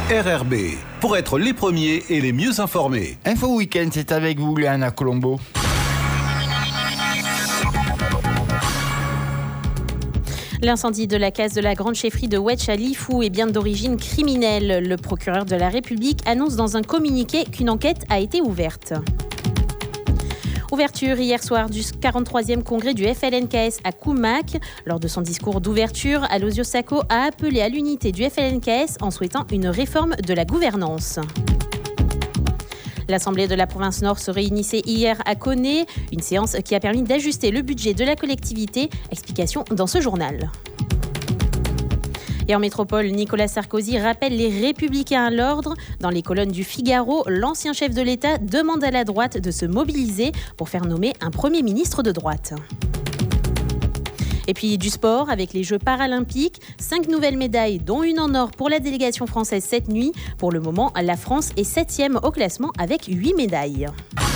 RRB, pour être les premiers et les mieux informés. Info Week-end, c'est avec vous, Léana Colombo. L'incendie de la case de la grande chefferie de Wesh à Lifou est bien d'origine criminelle. Le procureur de la République annonce dans un communiqué qu'une enquête a été ouverte. Ouverture hier soir du 43e congrès du FLNKS à Koumak. Lors de son discours d'ouverture, Alozio Sacco a appelé à l'unité du FLNKS en souhaitant une réforme de la gouvernance. L'Assemblée de la province Nord se réunissait hier à Koné, une séance qui a permis d'ajuster le budget de la collectivité. Explication dans ce journal. Et en métropole, Nicolas Sarkozy rappelle les Républicains à l'ordre. Dans les colonnes du Figaro, l'ancien chef de l'État demande à la droite de se mobiliser pour faire nommer un Premier ministre de droite. Et puis du sport avec les Jeux paralympiques, 5 nouvelles médailles dont une en or pour la délégation française cette nuit. Pour le moment, la France est 7e au classement avec 8 médailles.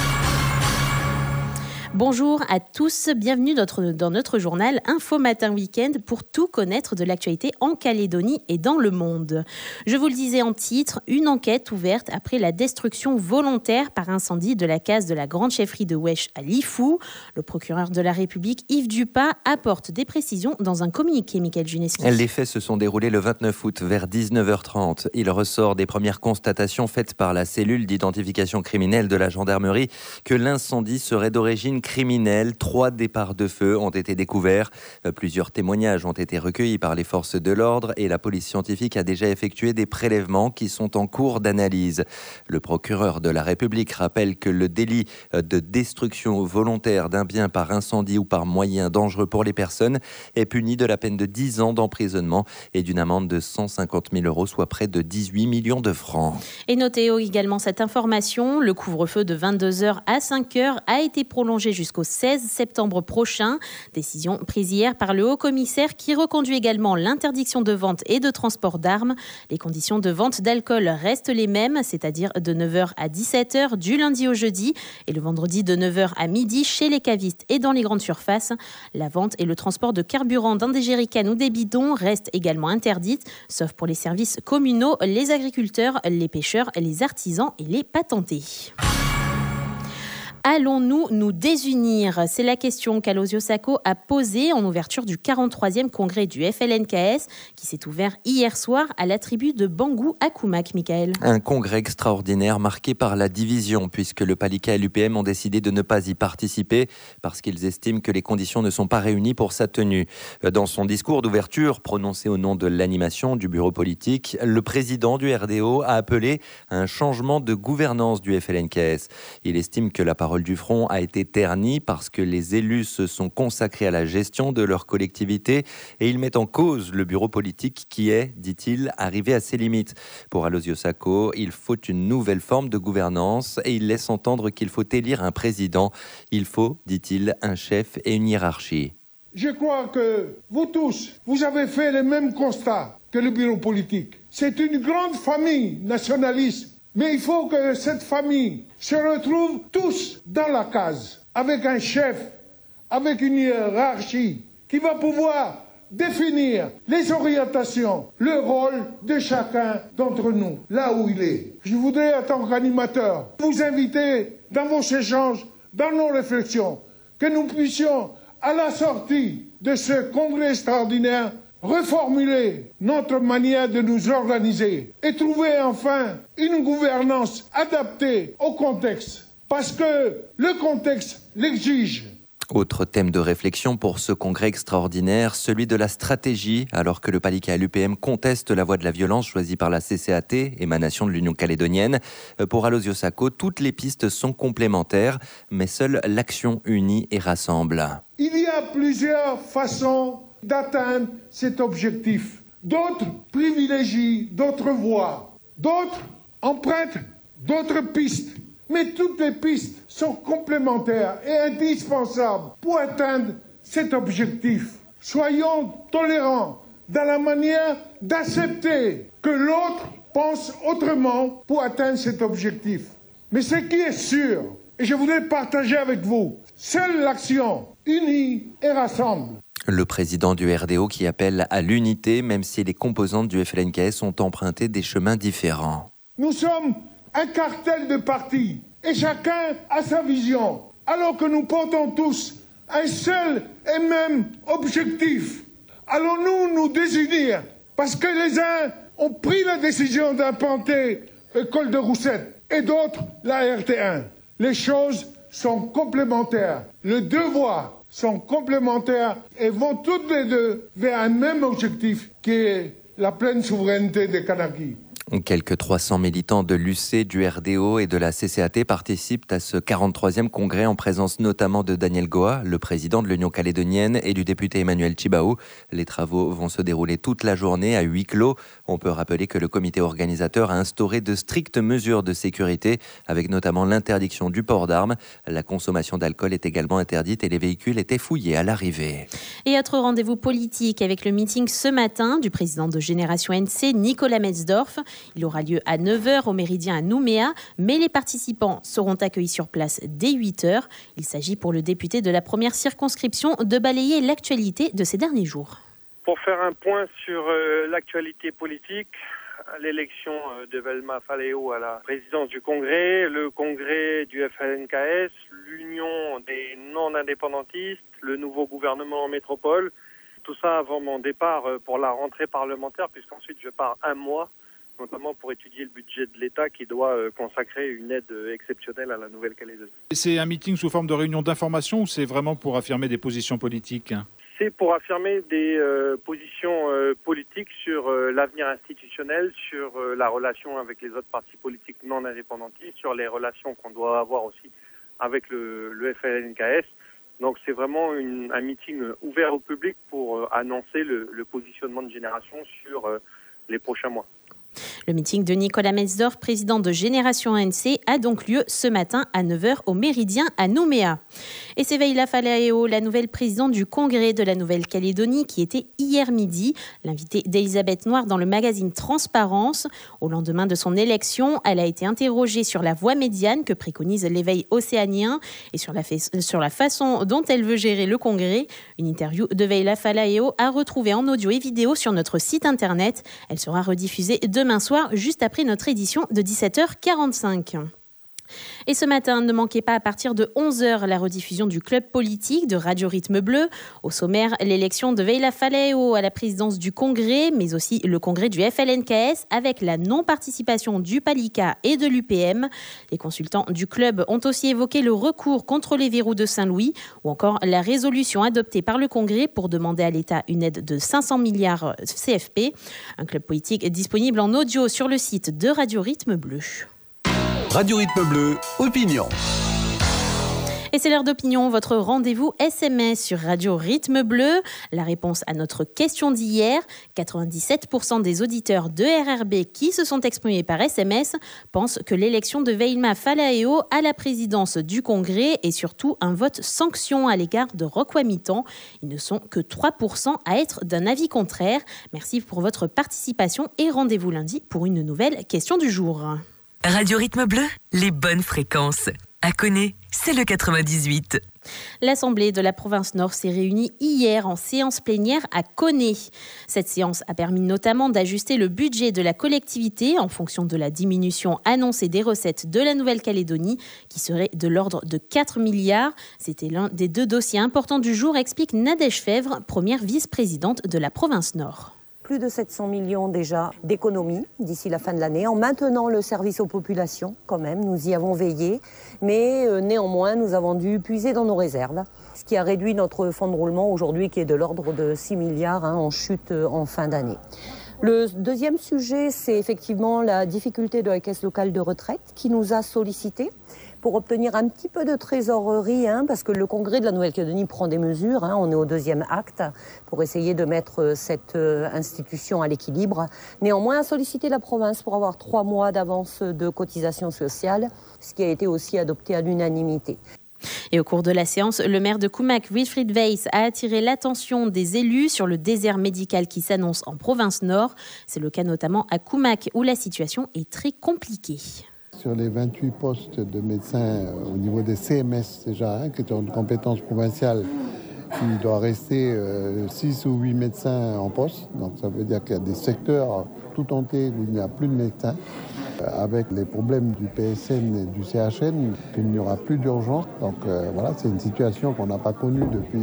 Bonjour à tous, bienvenue dans notre journal Info Matin Week-end pour tout connaître de l'actualité en Calédonie et dans le monde. Je vous le disais en titre, une enquête ouverte après la destruction volontaire par incendie de la case de la grande chefferie de Wesh à Lifou. Le procureur de la République, Yves Dupas, apporte des précisions dans un communiqué, Michael Juneski. Les faits se sont déroulés le 29 août vers 19h30. Il ressort des premières constatations faites par la cellule d'identification criminelle de la gendarmerie que l'incendie serait d'origine criminelle. 3 départs de feu ont été découverts. Plusieurs témoignages ont été recueillis par les forces de l'ordre et la police scientifique a déjà effectué des prélèvements qui sont en cours d'analyse. Le procureur de la République rappelle que le délit de destruction volontaire d'un bien par incendie ou par moyen dangereux pour les personnes est puni de la peine de 10 ans d'emprisonnement et d'une amende de 150 000 €, soit près de 18 millions de francs. Et notez également cette information, le couvre-feu de 22h à 5h a été prolongé jusqu'au 16 septembre prochain. Décision prise hier par le haut-commissaire qui reconduit également l'interdiction de vente et de transport d'armes. Les conditions de vente d'alcool restent les mêmes, c'est-à-dire de 9h à 17h du lundi au jeudi et le vendredi de 9h à midi chez les cavistes et dans les grandes surfaces. La vente et le transport de carburant dans des jerrycans ou des bidons restent également interdites, sauf pour les services communaux, les agriculteurs, les pêcheurs, les artisans et les patentés. Allons-nous nous désunir ? C'est la question qu'Alozio Sacco a posée en ouverture du 43e congrès du FLNKS qui s'est ouvert hier soir à la tribu de Bangou à Koumak, Michael. Un congrès extraordinaire marqué par la division puisque le Palika et l'UPM ont décidé de ne pas y participer parce qu'ils estiment que les conditions ne sont pas réunies pour sa tenue. Dans son discours d'ouverture prononcé au nom de l'animation du bureau politique, le président du RDO a appelé à un changement de gouvernance du FLNKS. Il estime que la parole du Front a été ternie parce que les élus se sont consacrés à la gestion de leur collectivité et il met en cause le bureau politique qui est, dit-il, arrivé à ses limites. Pour Alozio Sacco, il faut une nouvelle forme de gouvernance et il laisse entendre qu'il faut élire un président. Il faut, dit-il, un chef et une hiérarchie. Je crois que vous tous, vous avez fait le même constat que le bureau politique. C'est une grande famille nationaliste. Mais il faut que cette famille se retrouve tous dans la case, avec un chef, avec une hiérarchie qui va pouvoir définir les orientations, le rôle de chacun d'entre nous, là où il est. Je voudrais, en tant qu'animateur, vous inviter dans vos échanges, dans nos réflexions, que nous puissions, à la sortie de ce congrès extraordinaire, reformuler notre manière de nous organiser et trouver enfin une gouvernance adaptée au contexte, parce que le contexte l'exige. Autre thème de réflexion pour ce congrès extraordinaire, celui de la stratégie, alors que le Palika et l'UPM contestent la voie de la violence choisie par la CCAT, émanation de l'Union calédonienne. Pour Alozio Sacco, toutes les pistes sont complémentaires, mais seule l'action unit et rassemble. Il y a plusieurs façons d'atteindre cet objectif. D'autres privilégient d'autres voies, d'autres empruntent d'autres pistes. Mais toutes les pistes sont complémentaires et indispensables pour atteindre cet objectif. Soyons tolérants dans la manière d'accepter que l'autre pense autrement pour atteindre cet objectif. Mais ce qui est sûr, et je voudrais partager avec vous, seule l'action unie et rassemble. Le président du RDO qui appelle à l'unité, même si les composantes du FLNKS ont emprunté des chemins différents. Nous sommes un cartel de partis et chacun a sa vision, alors que nous portons tous un seul et même objectif. Allons-nous nous désunir parce que les uns ont pris la décision d'implanter le col de Roussette et d'autres la RT1. Les choses sont complémentaires. Les deux voies sont complémentaires et vont toutes les deux vers un même objectif qui est la pleine souveraineté des Kanakis. Quelques 300 militants de l'UC, du RDO et de la CCAT participent à ce 43e congrès en présence notamment de Daniel Goa, le président de l'Union calédonienne, et du député Emmanuel Tjibaou. Les travaux vont se dérouler toute la journée à huis clos. On peut rappeler que le comité organisateur a instauré de strictes mesures de sécurité, avec notamment l'interdiction du port d'armes. La consommation d'alcool est également interdite et les véhicules étaient fouillés à l'arrivée. Et autre rendez-vous politique avec le meeting ce matin du président de Génération NC, Nicolas Metzdorf. Il aura lieu à 9h au Méridien à Nouméa, mais les participants seront accueillis sur place dès 8h. Il s'agit pour le député de la première circonscription de balayer l'actualité de ces derniers jours. Pour faire un point sur l'actualité politique, l'élection de Velma Faleo à la présidence du Congrès, le Congrès du FLNKS, l'Union des non-indépendantistes, le nouveau gouvernement en métropole, tout ça avant mon départ pour la rentrée parlementaire, puisqu'ensuite je pars un mois, notamment pour étudier le budget de l'État qui doit consacrer une aide exceptionnelle à la Nouvelle-Calédonie. C'est un meeting sous forme de réunion d'information ou c'est vraiment pour affirmer des positions politiques ? C'est pour affirmer des positions politiques sur l'avenir institutionnel, sur la relation avec les autres partis politiques non indépendantistes, sur les relations qu'on doit avoir aussi avec le FLNKS. Donc c'est vraiment un meeting ouvert au public pour annoncer le positionnement de Génération sur les prochains mois. Le meeting de Nicolas Metzdorf, président de Génération ANC, a donc lieu ce matin à 9h au Méridien à Nouméa. Et c'est Veila Falaeo, la nouvelle présidente du Congrès de la Nouvelle-Calédonie, qui était hier midi l'invitée d'Elisabeth Noir dans le magazine Transparence. Au lendemain de son élection, elle a été interrogée sur la voie médiane que préconise l'éveil océanien et sur la façon dont elle veut gérer le Congrès. Une interview de Veila Falaeo à retrouver en audio et vidéo sur notre site internet. Elle sera rediffusée demain soir, juste après notre édition de 17h45. Et ce matin, ne manquez pas à partir de 11h la rediffusion du club politique de Radio Rythme Bleu. Au sommaire, l'élection de Veila Falaeo à la présidence du Congrès, mais aussi le congrès du FLNKS avec la non-participation du PALICA et de l'UPM. Les consultants du club ont aussi évoqué le recours contre les verrous de Saint-Louis ou encore la résolution adoptée par le Congrès pour demander à l'État une aide de 500 milliards CFP. Un club politique disponible en audio sur le site de Radio Rythme Bleu. Radio Rythme Bleu, opinion. Et c'est l'heure d'opinion, votre rendez-vous SMS sur Radio Rythme Bleu. La réponse à notre question d'hier, 97% des auditeurs de RRB qui se sont exprimés par SMS pensent que l'élection de Veila Falaeo à la présidence du Congrès est surtout un vote sanction à l'égard de Roch Wamitan. Ils ne sont que 3% à être d'un avis contraire. Merci pour votre participation et rendez-vous lundi pour une nouvelle question du jour. Radio Rythme Bleu, les bonnes fréquences. À Koné, c'est le 98. L'Assemblée de la province Nord s'est réunie hier en séance plénière à Koné. Cette séance a permis notamment d'ajuster le budget de la collectivité en fonction de la diminution annoncée des recettes de la Nouvelle-Calédonie, qui serait de l'ordre de 4 milliards. C'était l'un des deux dossiers importants du jour, explique Nadège Fèvre, première vice-présidente de la province Nord. Plus de 700 millions déjà d'économies d'ici la fin de l'année, en maintenant le service aux populations quand même, nous y avons veillé, mais néanmoins nous avons dû puiser dans nos réserves, ce qui a réduit notre fonds de roulement aujourd'hui qui est de l'ordre de 6 milliards en chute en fin d'année. Le deuxième sujet, c'est effectivement la difficulté de la caisse locale de retraite qui nous a sollicité pour obtenir un petit peu de trésorerie, parce que le Congrès de la Nouvelle-Calédonie prend des mesures, on est au deuxième acte, pour essayer de mettre cette institution à l'équilibre. Néanmoins, a sollicité la province pour avoir 3 mois d'avance de cotisation sociale, ce qui a été aussi adopté à l'unanimité. Et au cours de la séance, le maire de Koumak, Wilfried Weiss, a attiré l'attention des élus sur le désert médical qui s'annonce en province Nord. C'est le cas notamment à Koumak, où la situation est très compliquée. Sur les 28 postes de médecins au niveau des CMS déjà, qui étaient une compétence provinciale, Il doit rester 6 ou 8 médecins en poste. Donc ça veut dire qu'il y a des secteurs tout entiers où il n'y a plus de médecins. Avec les problèmes du PSN et du CHN, il n'y aura plus d'urgence. Donc voilà, c'est une situation qu'on n'a pas connue depuis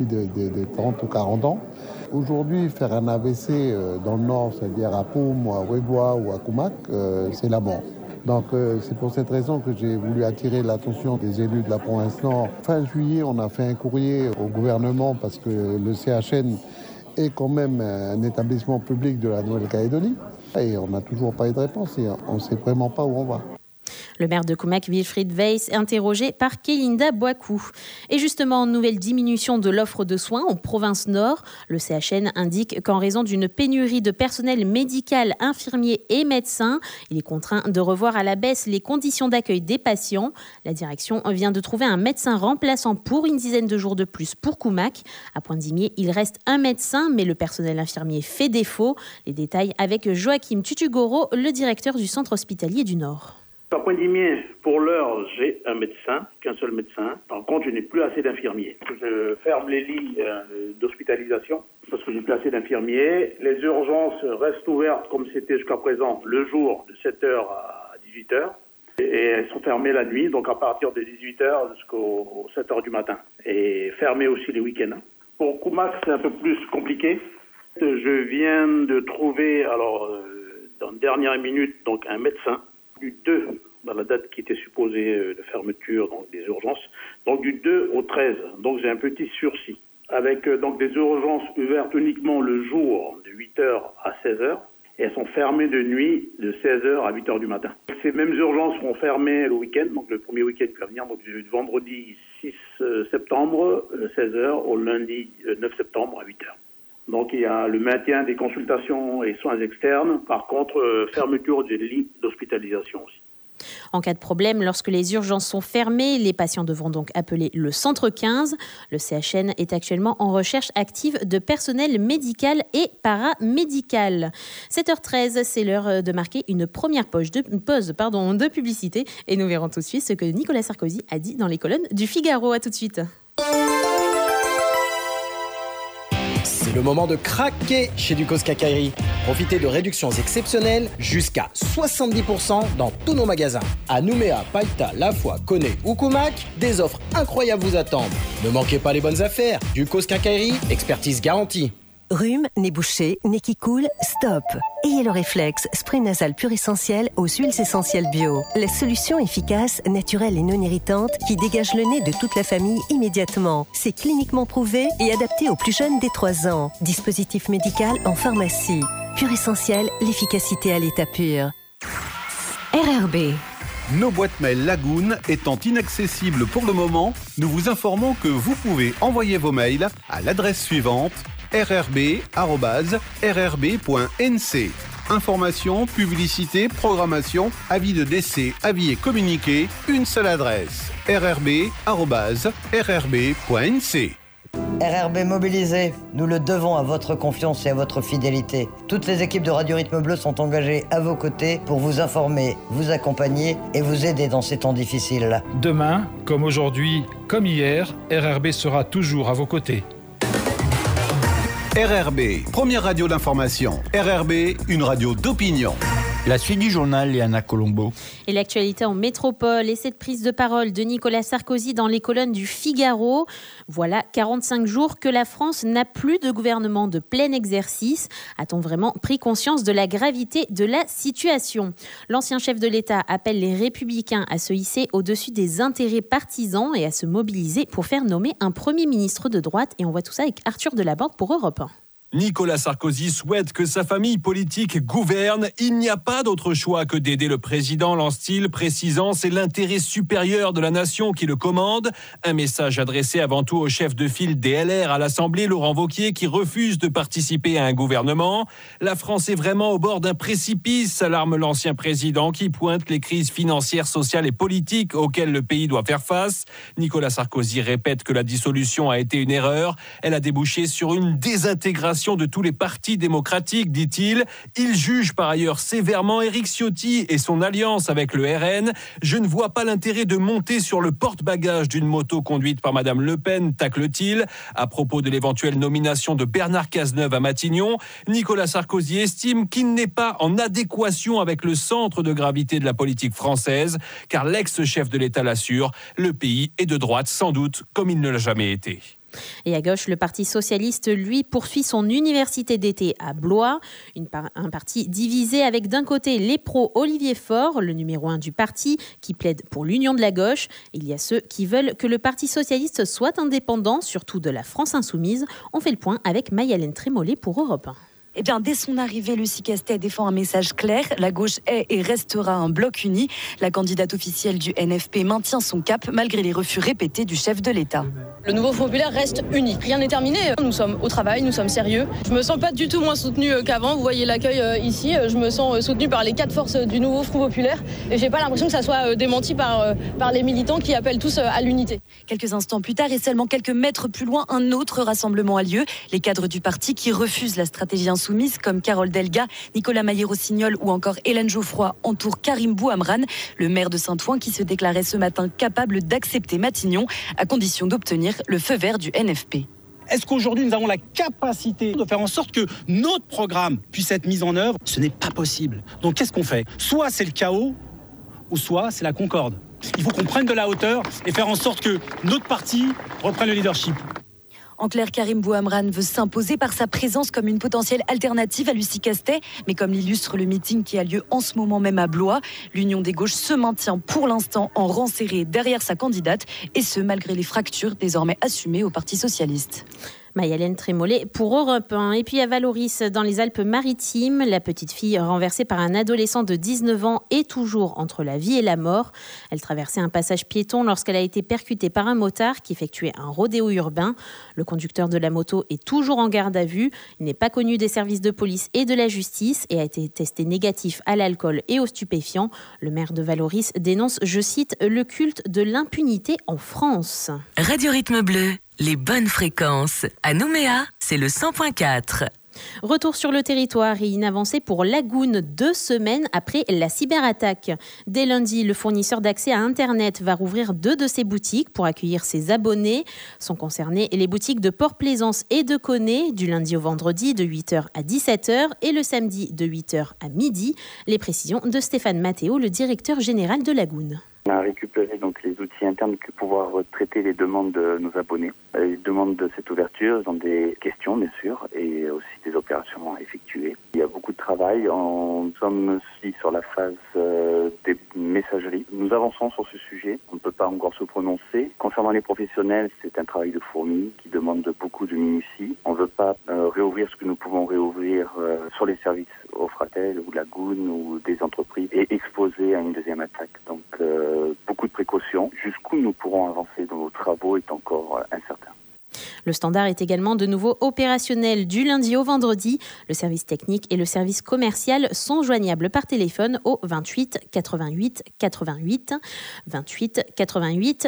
des 30 ou 40 ans. Aujourd'hui, faire un AVC dans le Nord, c'est-à-dire à Poum, ou à Ouégoua ou à Koumak, c'est la mort. Donc c'est pour cette raison que j'ai voulu attirer l'attention des élus de la province Nord. Fin juillet, on a fait un courrier au gouvernement parce que le CHN est quand même un établissement public de la Nouvelle-Calédonie. Et on n'a toujours pas eu de réponse et on ne sait vraiment pas où on va. Le maire de Koumak, Wilfried Weiss, interrogé par Kélinda Boakou. Et justement, nouvelle diminution de l'offre de soins en province Nord. Le CHN indique qu'en raison d'une pénurie de personnel médical, infirmiers et médecins, il est contraint de revoir à la baisse les conditions d'accueil des patients. La direction vient de trouver un médecin remplaçant pour une dizaine de jours de plus pour Koumak. À Pointe-Dimier, il reste un médecin, mais le personnel infirmier fait défaut. Les détails avec Joachim Tutugoro, le directeur du centre hospitalier du Nord. À Pointe-Dimier, pour l'heure, j'ai un médecin, qu'un seul médecin. Par contre, je n'ai plus assez d'infirmiers. Je ferme les lits d'hospitalisation parce que je n'ai plus assez d'infirmiers. Les urgences restent ouvertes comme c'était jusqu'à présent le jour de 7h à 18h. Et elles sont fermées la nuit, donc à partir de 18h jusqu'aux 7h du matin. Et fermées aussi les week-ends. Pour Koumak, c'est un peu plus compliqué. Je viens de trouver, dans la dernière minute, donc un médecin. Du 2, dans la date qui était supposée de fermeture donc des urgences, donc du 2 au 13. Donc j'ai un petit sursis, avec donc des urgences ouvertes uniquement le jour de 8h à 16h, et elles sont fermées de nuit de 16h à 8h du matin. Ces mêmes urgences seront fermées le week-end, donc le premier week-end qui va venir, donc du vendredi 6 septembre, 16h, au lundi 9 septembre à 8h. Donc il y a le maintien des consultations et soins externes, par contre fermeture des lits d'hospitalisation aussi. En cas de problème, lorsque les urgences sont fermées, les patients devront donc appeler le centre 15. Le CHN est actuellement en recherche active de personnel médical et paramédical. 7h13, c'est l'heure de marquer une première pause de publicité et nous verrons tout de suite ce que Nicolas Sarkozy a dit dans les colonnes du Figaro. À tout de suite. C'est le moment de craquer chez Ducos Quincaillerie. Profitez de réductions exceptionnelles jusqu'à 70% dans tous nos magasins. À Nouméa, Païta, La Foix, Koné ou Koumak, des offres incroyables vous attendent. Ne manquez pas les bonnes affaires. Ducos Quincaillerie, expertise garantie. Rhume, nez bouché, nez qui coule, stop. Ayez le réflexe, spray nasal pur essentiel aux huiles essentielles bio. La solution efficace, naturelle et non irritante qui dégage le nez de toute la famille immédiatement. C'est cliniquement prouvé et adapté aux plus jeunes des 3 ans. Dispositif médical en pharmacie. Pur essentiel, l'efficacité à l'état pur. RRB. Nos boîtes mail Lagoon étant inaccessibles pour le moment, nous vous informons que vous pouvez envoyer vos mails à l'adresse suivante: rrb@rrb.nc. Informations, publicité, programmation, avis de décès, avis et communiqués, une seule adresse: rrb@rrb.nc. RRB mobilisé, nous le devons à votre confiance et à votre fidélité. Toutes les équipes de Radio Rythme Bleu sont engagées à vos côtés pour vous informer, vous accompagner et vous aider dans ces temps difficiles. Demain, comme aujourd'hui, comme hier, RRB sera toujours à vos côtés. RRB, première radio d'information. RRB, une radio d'opinion. La suite du journal, Léana Colombo. Et l'actualité en métropole et cette prise de parole de Nicolas Sarkozy dans les colonnes du Figaro. Voilà 45 jours que la France n'a plus de gouvernement de plein exercice. A-t-on vraiment pris conscience de la gravité de la situation ? L'ancien chef de l'État appelle les Républicains à se hisser au-dessus des intérêts partisans et à se mobiliser pour faire nommer un Premier ministre de droite. Et on voit tout ça avec Arthur Delaborde pour Europe 1. Nicolas Sarkozy souhaite que sa famille politique gouverne. Il n'y a pas d'autre choix que d'aider le président, lance-t-il, précisant c'est l'intérêt supérieur de la nation qui le commande. Un message adressé avant tout au chef de file des LR à l'Assemblée, Laurent Wauquiez, qui refuse de participer à un gouvernement. La France est vraiment au bord d'un précipice, s'alarme l'ancien président qui pointe les crises financières, sociales et politiques auxquelles le pays doit faire face. Nicolas Sarkozy répète que la dissolution a été une erreur. Elle a débouché sur une désintégration l'intégration de tous les partis démocratiques, dit-il. Il juge par ailleurs sévèrement Éric Ciotti et son alliance avec le RN. Je ne vois pas l'intérêt de monter sur le porte-bagages d'une moto conduite par Madame Le Pen, tacle-t-il. À propos de l'éventuelle nomination de Bernard Cazeneuve à Matignon, Nicolas Sarkozy estime qu'il n'est pas en adéquation avec le centre de gravité de la politique française, car l'ex-chef de l'État l'assure, le pays est de droite sans doute comme il ne l'a jamais été. Et à gauche, le Parti socialiste, lui, poursuit son université d'été à Blois. Un parti divisé avec d'un côté les pros Olivier Faure, le numéro 1 du parti, qui plaide pour l'union de la gauche. Il y a ceux qui veulent que le Parti socialiste soit indépendant, surtout de la France insoumise. On fait le point avec Mayalène Trémollet pour Europe 1. Eh bien, dès son arrivée, Lucie Castet défend un message clair. La gauche est et restera un bloc uni. La candidate officielle du NFP maintient son cap malgré les refus répétés du chef de l'État. Le nouveau Front populaire reste uni. Rien n'est terminé. Nous sommes au travail, nous sommes sérieux. Je me sens pas du tout moins soutenue qu'avant. Vous voyez l'accueil ici. Je me sens soutenue par les 4 forces du nouveau Front populaire. Et j'ai pas l'impression que ça soit démenti par les militants qui appellent tous à l'unité. Quelques instants plus tard et seulement quelques mètres plus loin, un autre rassemblement a lieu. Les cadres du parti qui refusent la stratégie insoumise, comme Carole Delga, Nicolas Maillé-Rossignol ou encore Hélène Geoffroy, entourent Karim Bouhamrane, le maire de Saint-Ouen, qui se déclarait ce matin capable d'accepter Matignon, à condition d'obtenir le feu vert du NFP. Est-ce qu'aujourd'hui nous avons la capacité de faire en sorte que notre programme puisse être mis en œuvre ? Ce n'est pas possible. Donc qu'est-ce qu'on fait ? Soit c'est le chaos, ou soit c'est la concorde. Il faut qu'on prenne de la hauteur et faire en sorte que notre parti reprenne le leadership. En clair, Karim Bouhamrane veut s'imposer par sa présence comme une potentielle alternative à Lucie Castet. Mais comme l'illustre le meeting qui a lieu en ce moment même à Blois, l'Union des gauches se maintient pour l'instant en rang serré derrière sa candidate. Et ce, malgré les fractures désormais assumées au Parti socialiste. Mayalène Trémollet pour Europe 1. Et puis à Valoris, dans les Alpes-Maritimes, la petite fille renversée par un adolescent de 19 ans est toujours entre la vie et la mort. Elle traversait un passage piéton lorsqu'elle a été percutée par un motard qui effectuait un rodéo urbain. Le conducteur de la moto est toujours en garde à vue. Il n'est pas connu des services de police et de la justice et a été testé négatif à l'alcool et aux stupéfiants. Le maire de Valoris dénonce, je cite, le culte de l'impunité en France. Radio Rythme Bleu. Les bonnes fréquences. À Nouméa, c'est le 100.4. Retour sur le territoire et une avancée pour Lagoun 2 semaines après la cyberattaque. Dès lundi, le fournisseur d'accès à Internet va rouvrir 2 de ses boutiques pour accueillir ses abonnés. Sont concernées les boutiques de Port-Plaisance et de Connay, du lundi au vendredi de 8h à 17h et le samedi de 8h à midi. Les précisions de Stéphane Mathéo, le directeur général de Lagoun. On a récupéré donc les outils internes pour pouvoir traiter les demandes de nos abonnés. Les demandes de cette ouverture, ils ont des questions bien sûr et aussi des opérations à effectuer. Il y a beaucoup de travail. Nous sommes aussi sur la phase des messageries. Nous avançons sur ce sujet. On ne peut pas encore se prononcer. Concernant les professionnels, c'est un travail de fourmi qui demande beaucoup de minutie. On ne veut pas réouvrir ce que nous pouvons réouvrir sur les services au Fratel ou Lagoun ou des entreprises et exposer à une deuxième attaque. Donc beaucoup de précautions. Jusqu'où nous pourrons avancer dans nos travaux est encore incertain. Le standard est également de nouveau opérationnel du lundi au vendredi. Le service technique et le service commercial sont joignables par téléphone au 28 88 88 28 88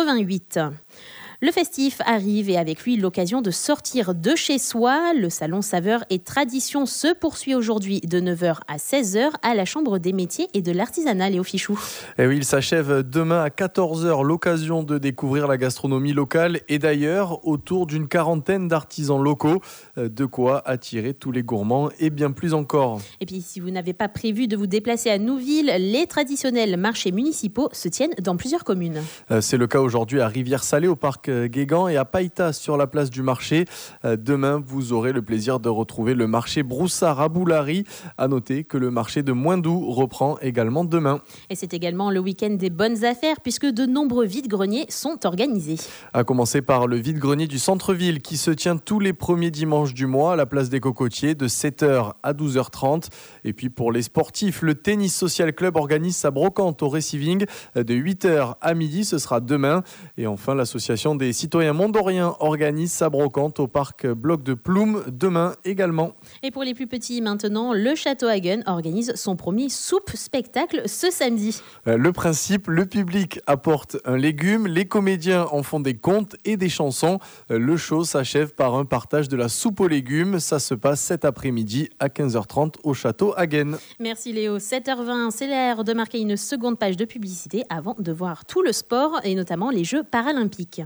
88. Le festif arrive et avec lui l'occasion de sortir de chez soi. Le salon Saveurs et Traditions se poursuit aujourd'hui de 9h à 16h à la Chambre des métiers et de l'artisanat, Léo Fichou. Et oui, il s'achève demain à 14h, l'occasion de découvrir la gastronomie locale et d'ailleurs autour d'une quarantaine d'artisans locaux. De quoi attirer tous les gourmands et bien plus encore. Et puis si vous n'avez pas prévu de vous déplacer à Nouville, les traditionnels marchés municipaux se tiennent dans plusieurs communes. C'est le cas aujourd'hui à Rivière-Salée au parc Guégan et à Païta sur la place du marché. Demain, vous aurez le plaisir de retrouver le marché Broussard à Boulary. À noter que le marché de Moindou reprend également demain. Et c'est également le week-end des bonnes affaires puisque de nombreux vide-greniers sont organisés. À commencer par le vide-grenier du centre-ville qui se tient tous les premiers dimanches du mois à la place des Cocotiers de 7h à 12h30. Et puis pour les sportifs, le Tennis Social Club organise sa brocante au Receiving de 8h à midi. Ce sera demain. Et enfin, l'association des citoyens mondoriens organise sa brocante au parc Bloc de Ploum demain également. Et pour les plus petits maintenant, le Château Hagen organise son premier soupe-spectacle ce samedi. Le principe, le public apporte un légume, les comédiens en font des contes et des chansons. Le show s'achève par un partage de la soupe aux légumes. Ça se passe cet après-midi à 15h30 au Château Hagen. Merci Léo. 7h20, c'est l'heure de marquer une seconde page de publicité avant de voir tout le sport et notamment les Jeux paralympiques.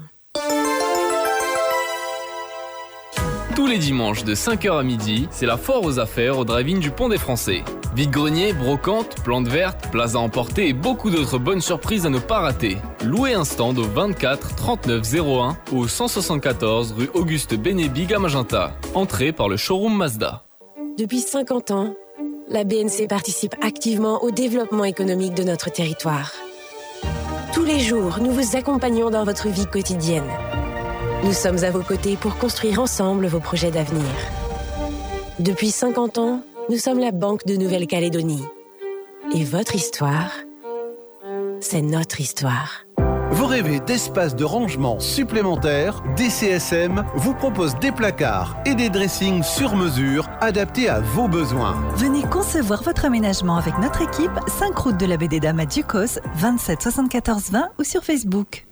Tous les dimanches de 5h à midi, c'est la foire aux affaires au drive-in du Pont des Français. Vide-grenier, brocante, plantes vertes, places à emporter et beaucoup d'autres bonnes surprises à ne pas rater. Louez un stand au 24 39 01 ou 174 rue Auguste Bénébig à Magenta. Entrée par le showroom Mazda. Depuis 50 ans, la BNC participe activement au développement économique de notre territoire. Tous les jours, nous vous accompagnons dans votre vie quotidienne. Nous sommes à vos côtés pour construire ensemble vos projets d'avenir. Depuis 50 ans, nous sommes la Banque de Nouvelle-Calédonie. Et votre histoire, c'est notre histoire. Vous rêvez d'espaces de rangement supplémentaires? DCSM vous propose des placards et des dressings sur mesure adaptés à vos besoins. Venez concevoir votre aménagement avec notre équipe, 5 route de la Baie des Dames à Ducos, 27 74 20 ou sur Facebook.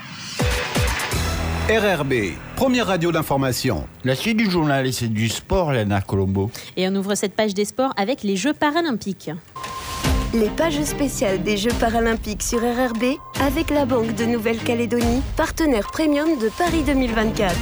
RRB, première radio d'information. La suite du journal et c'est du sport, Léana Colombo. Et on ouvre cette page des sports avec les Jeux paralympiques. Les pages spéciales des Jeux paralympiques sur RRB avec la Banque de Nouvelle-Calédonie, partenaire premium de Paris 2024.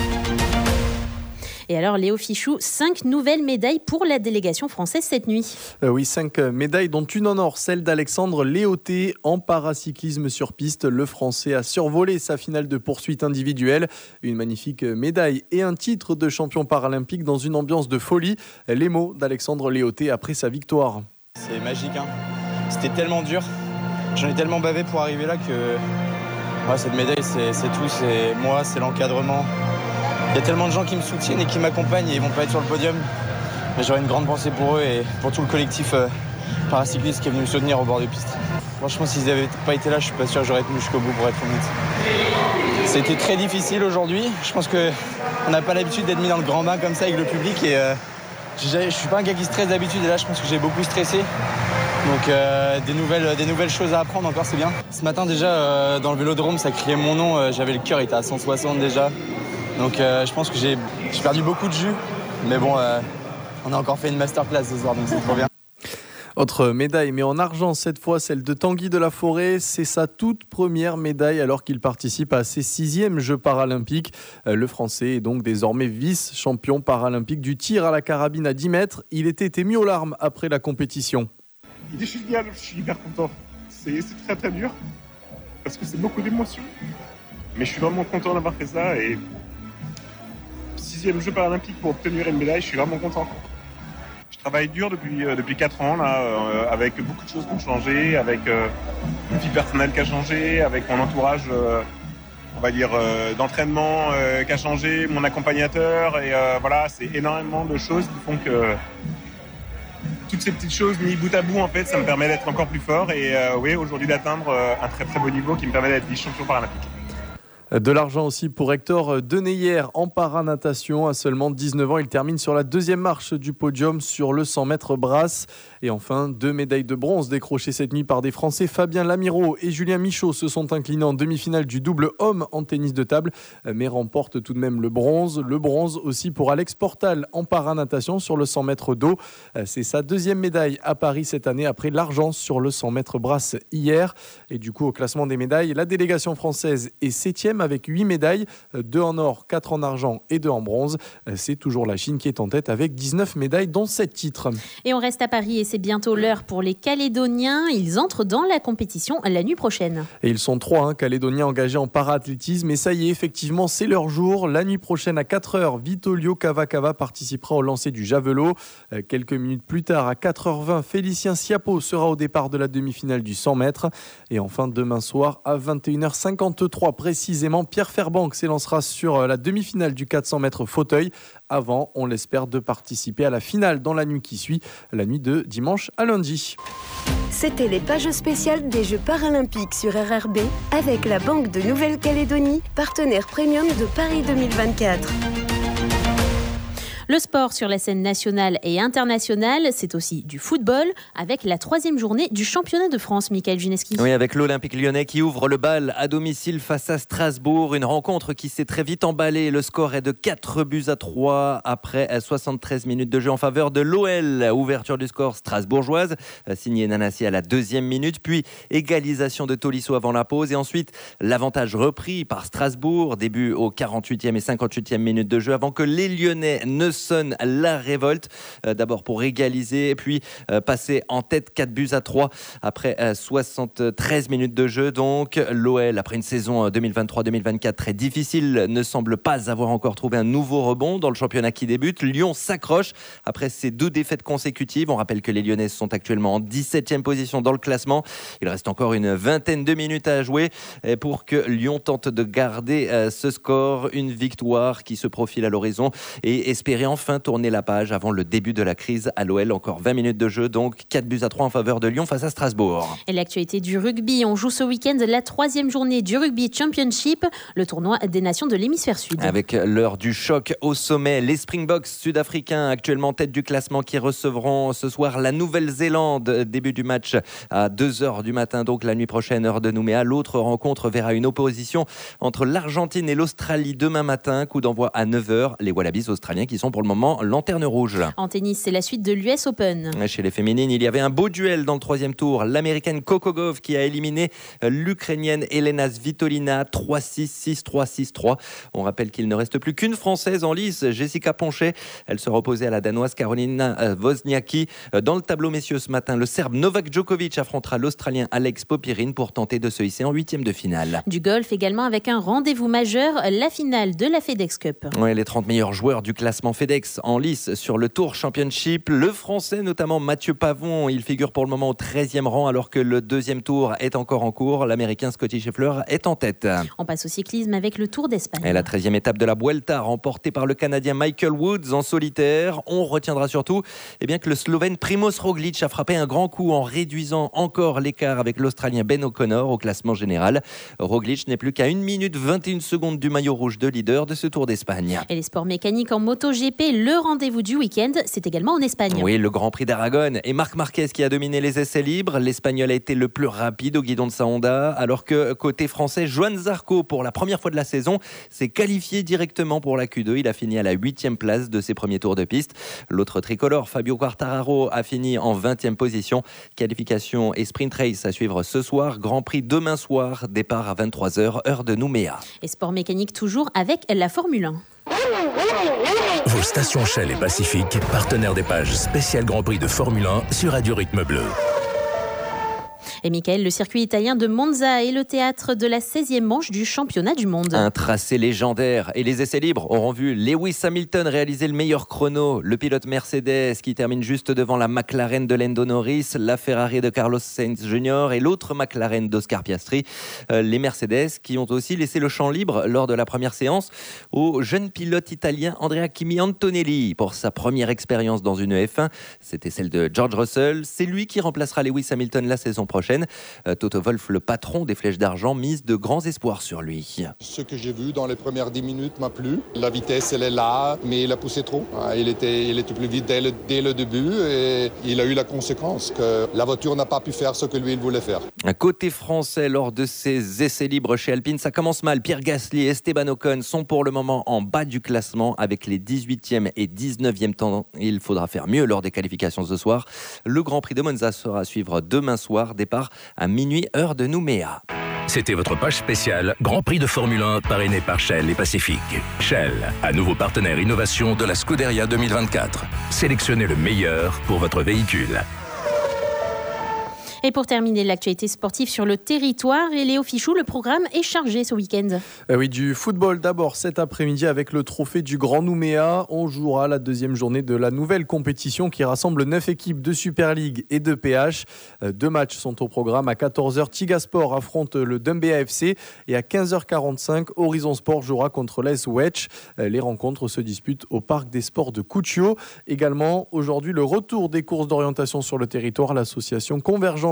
Et alors Léo Fichou, 5 nouvelles médailles pour la délégation française cette nuit. Oui, 5 médailles dont une en or, celle d'Alexandre Léoté en paracyclisme sur piste. Le Français a survolé sa finale de poursuite individuelle. Une magnifique médaille et un titre de champion paralympique dans une ambiance de folie. Les mots d'Alexandre Léoté après sa victoire. C'est magique, hein. C'était tellement dur. J'en ai tellement bavé pour arriver là que cette médaille, c'est tout. C'est moi, c'est l'encadrement. Il y a tellement de gens qui me soutiennent et qui m'accompagnent et ils vont pas être sur le podium. Mais j'aurais une grande pensée pour eux et pour tout le collectif paracycliste qui est venu me soutenir au bord de piste. Franchement, s'ils n'avaient pas été là, je suis pas sûr que j'aurais tenu jusqu'au bout pour être honnête. C'était très difficile aujourd'hui. Je pense qu'on n'a pas l'habitude d'être mis dans le grand bain comme ça avec le public et je suis pas un gars qui stresse d'habitude et là je pense que j'ai beaucoup stressé. Donc des nouvelles choses à apprendre encore, c'est bien. Ce matin déjà dans le vélodrome ça criait mon nom, j'avais le cœur, il était à 160 déjà. Donc je pense que j'ai perdu beaucoup de jus. Mais bon, on a encore fait une masterclass ce soir, donc c'est trop bien. Autre médaille, mais en argent cette fois, celle de Tanguy de la Forêt. C'est sa toute première médaille alors qu'il participe à ses 6e Jeux paralympiques. Le Français est donc désormais vice-champion paralympique du tir à la carabine à 10 mètres. Il était ému aux larmes après la compétition. Il est génial, je suis hyper content. C'est très très dur parce que c'est beaucoup d'émotions. Mais je suis vraiment content d'avoir fait ça et 6e Jeux paralympiques pour obtenir une médaille, je suis vraiment content. Je travaille dur depuis 4 ans là, avec beaucoup de choses qui ont changé, avec une vie personnelle qui a changé, avec mon entourage, on va dire d'entraînement qui a changé, mon accompagnateur et voilà, c'est énormément de choses qui font que toutes ces petites choses mis bout à bout en fait, ça me permet d'être encore plus fort et oui, aujourd'hui d'atteindre un très très beau niveau qui me permet d'être vice-champion paralympique. De l'argent aussi pour Hector Deneyer en paranatation. À seulement 19 ans, il termine sur la 2e marche du podium sur le 100 mètres brasse. Et enfin, 2 médailles de bronze décrochées cette nuit par des Français. Fabien Lamiraud et Julien Michaud se sont inclinés en demi-finale du double homme en tennis de table, mais remportent tout de même le bronze. Le bronze aussi pour Alex Portal en paranatation sur le 100 mètres d'eau. C'est sa 2e médaille à Paris cette année après l'argent sur le 100 mètres brasse hier. Et du coup, au classement des médailles, la délégation française est 7e avec 8 médailles, 2 en or, 4 en argent et 2 en bronze. C'est toujours la Chine qui est en tête avec 19 médailles, dont 7 titres. Et on reste à Paris et c'est bientôt l'heure pour les Calédoniens. Ils entrent dans la compétition la nuit prochaine. Et ils sont 3 Calédoniens engagés en para-athlétisme. Et ça y est, effectivement, c'est leur jour. La nuit prochaine à 4h, Vitolio Cavacava participera au lancer du javelot. Quelques minutes plus tard, à 4h20, Félicien Sciapo sera au départ de la demi-finale du 100 mètres. Et enfin, demain soir, à 21h53 précisément, Pierre Fairbank s'élancera sur la demi-finale du 400 mètres fauteuil. Avant, on l'espère, de participer à la finale dans la nuit qui suit, la nuit de dimanche à lundi. C'était les pages spéciales des Jeux paralympiques sur RRB avec la Banque de Nouvelle-Calédonie, partenaire premium de Paris 2024. Le sport sur la scène nationale et internationale, c'est aussi du football avec la 3e journée du championnat de France, Michael Gineski. Oui, avec l'Olympique lyonnais qui ouvre le bal à domicile face à Strasbourg. Une rencontre qui s'est très vite emballée. Le score est de 4-3 après 73 minutes de jeu en faveur de l'OL. Ouverture du score strasbourgeoise, signé Nanassi à la 2e minute, puis égalisation de Tolisso avant la pause et ensuite l'avantage repris par Strasbourg. Début aux 48e et 58e minutes de jeu avant que les Lyonnais ne sonne la révolte, d'abord pour égaliser puis passer en tête 4-3 après 73 minutes de jeu. Donc l'OL, après une saison 2023-2024 très difficile, ne semble pas avoir encore trouvé un nouveau rebond dans le championnat qui débute. Lyon s'accroche après ses 2 défaites consécutives. On rappelle que les Lyonnais sont actuellement en 17e position dans le classement. Il reste encore une vingtaine de minutes à jouer pour que Lyon tente de garder ce score. Une victoire qui se profile à l'horizon et espérer enfin tourner la page avant le début de la crise à l'OL. Encore 20 minutes de jeu, donc 4-3 en faveur de Lyon face à Strasbourg. Et l'actualité du rugby, on joue ce week-end la 3e journée du Rugby Championship, le tournoi des nations de l'hémisphère sud. Avec l'heure du choc au sommet, les Springboks sud-africains actuellement tête du classement qui recevront ce soir la Nouvelle-Zélande. Début du match à 2h du matin, donc la nuit prochaine, heure de Nouméa. L'autre rencontre verra une opposition entre l'Argentine et l'Australie demain matin. Coup d'envoi à 9h. Les Wallabies australiens qui sont pour le moment lanterne rouge. En tennis, c'est la suite de l'US Open. Chez les féminines, il y avait un beau duel dans le 3e tour. L'américaine Coco Gauff qui a éliminé l'ukrainienne Elena Svitolina 3-6, 6-3, 6-3. On rappelle qu'il ne reste plus qu'une Française en lice, Jessica Ponchet. Elle sera opposée à la Danoise Karolina Wozniacki. Dans le tableau messieurs ce matin, le Serbe Novak Djokovic affrontera l'Australien Alex Popyrin pour tenter de se hisser en 8e de finale. Du golf également avec un rendez-vous majeur, la finale de la FedEx Cup. Ouais, les 30 meilleurs joueurs du classement FedEx en lice sur le Tour Championship. Le Français, notamment Mathieu Pavon, il figure pour le moment au 13e rang alors que le 2e tour est encore en cours. L'Américain Scotty Scheffler est en tête. On passe au cyclisme avec le Tour d'Espagne. Et la 13e étape de la Vuelta remportée par le Canadien Michael Woods en solitaire. On retiendra surtout que le Slovène Primož Roglič a frappé un grand coup en réduisant encore l'écart avec l'Australien Ben O'Connor au classement général. Roglič n'est plus qu'à 1 minute 21 secondes du maillot rouge de leader de ce Tour d'Espagne. Et les sports mécaniques en MotoGP, le rendez-vous du week-end, c'est également en Espagne. Oui, le Grand Prix d'Aragon et Marc Marquez qui a dominé les essais libres. L'Espagnol a été le plus rapide au guidon de sa Honda, alors que côté français, Joan Zarco, pour la première fois de la saison, s'est qualifié directement pour la Q2. Il a fini à la 8e place de ses premiers tours de piste. L'autre tricolore, Fabio Quartararo, a fini en 20e position. Qualification et sprint race à suivre ce soir. Grand Prix demain soir, départ à 23h, heure de Nouméa. Et sport mécanique toujours avec la Formule 1. Vos stations Shell et Pacifique, partenaires des pages spéciales Grand Prix de Formule 1 sur Radio Rythme Bleu. Et Michael, le circuit italien de Monza est le théâtre de la 16e manche du championnat du monde. Un tracé légendaire et les essais libres auront vu Lewis Hamilton réaliser le meilleur chrono, le pilote Mercedes qui termine juste devant la McLaren de Lando Norris, la Ferrari de Carlos Sainz Jr. et l'autre McLaren d'Oscar Piastri. Les Mercedes qui ont aussi laissé le champ libre lors de la première séance au jeune pilote italien Andrea Kimi Antonelli pour sa première expérience dans une F1. C'était celle de George Russell. C'est lui qui remplacera Lewis Hamilton la saison prochaine. Toto Wolff, le patron des Flèches d'Argent, mise de grands espoirs sur lui. Ce que j'ai vu dans les premières 10 minutes m'a plu. La vitesse, elle est là, mais il a poussé trop. Il était plus vite dès le début et il a eu la conséquence que la voiture n'a pas pu faire ce que lui, il voulait faire. Côté français, lors de ces essais libres chez Alpine, ça commence mal. Pierre Gasly et Esteban Ocon sont pour le moment en bas du classement avec les 18e et 19e temps. Il faudra faire mieux lors des qualifications ce soir. Le Grand Prix de Monza sera à suivre demain soir, départ à minuit, heure de Nouméa. C'était votre page spéciale Grand Prix de Formule 1 parrainé par Shell et Pacifique. Shell, à nouveau partenaire innovation de la Scuderia 2024. Sélectionnez le meilleur pour votre véhicule. Et pour terminer l'actualité sportive sur le territoire, et Léo Fichou, le programme est chargé ce week-end. Oui, du football d'abord cet après-midi avec le trophée du Grand Nouméa. On jouera la deuxième journée de la nouvelle compétition qui rassemble 9 équipes de Super League et de PH. 2 matchs sont au programme. À 14h, Tigasport affronte le Dumbéa FC et à 15h45, Horizon Sport jouera contre l'AS Wedge. Les rencontres se disputent au Parc des Sports de Cuccio. Également, aujourd'hui, le retour des courses d'orientation sur le territoire. L'association Convergence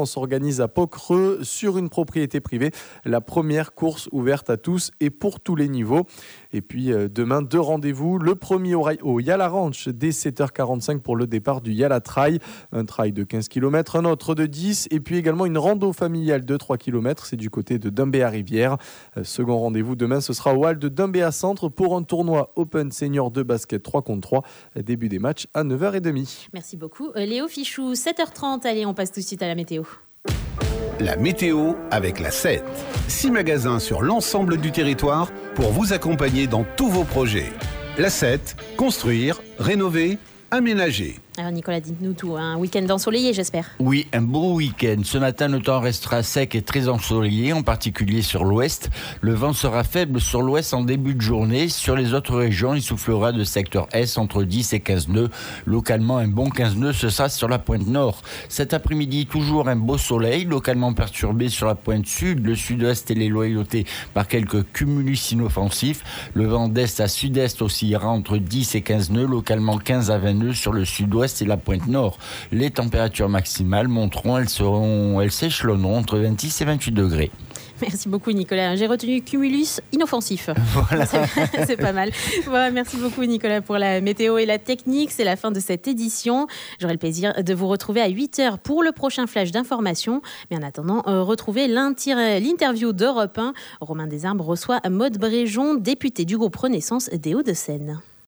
demain, on s'organise à Pocreux sur une propriété privée. La première course ouverte à tous et pour tous les niveaux. Et puis demain, 2 rendez-vous. Le premier au Yala Ranch dès 7h45 pour le départ du Yala Trail. Un trail de 15 km, un autre de 10. Et puis également une rando familiale de 3 km. C'est du côté de Dumbéa-Rivière. Second rendez-vous demain, ce sera au hall de Dumbéa Centre pour un tournoi Open Senior de basket 3 contre 3. Début des matchs à 9h30. Merci beaucoup. Léo Fichou, 7h30. Allez, on passe tout de suite à la météo. La météo avec la 7. 6 magasins sur l'ensemble du territoire pour vous accompagner dans tous vos projets. La 7, construire, rénover, aménager. Alors Nicolas, dites-nous tout. Un week-end ensoleillé, j'espère. Oui, un beau week-end. Ce matin, le temps restera sec et très ensoleillé, en particulier sur l'ouest. Le vent sera faible sur l'ouest en début de journée. Sur les autres régions, il soufflera de secteur Est entre 10 et 15 nœuds. Localement, un bon 15 nœuds, ce sera sur la pointe nord. Cet après-midi, toujours un beau soleil, localement perturbé sur la pointe sud, le sud-est et les loyautés par quelques cumulus inoffensifs. Le vent d'est à sud-est oscillera entre 10 et 15 nœuds, localement 15 à 20 nœuds sur le sud-ouest et la pointe nord. Les températures maximales monteront, elles s'échelonneront entre 26 et 28 degrés. Merci beaucoup Nicolas. J'ai retenu cumulus inoffensif. Voilà. C'est pas mal. Voilà, merci beaucoup Nicolas pour la météo et la technique. C'est la fin de cette édition. J'aurai le plaisir de vous retrouver à 8h pour le prochain flash d'information. Mais en attendant, retrouvez l'interview d'Europe 1. Romain Desarbres reçoit Maude Bréjon, députée du groupe Renaissance des Hauts-de-Seine.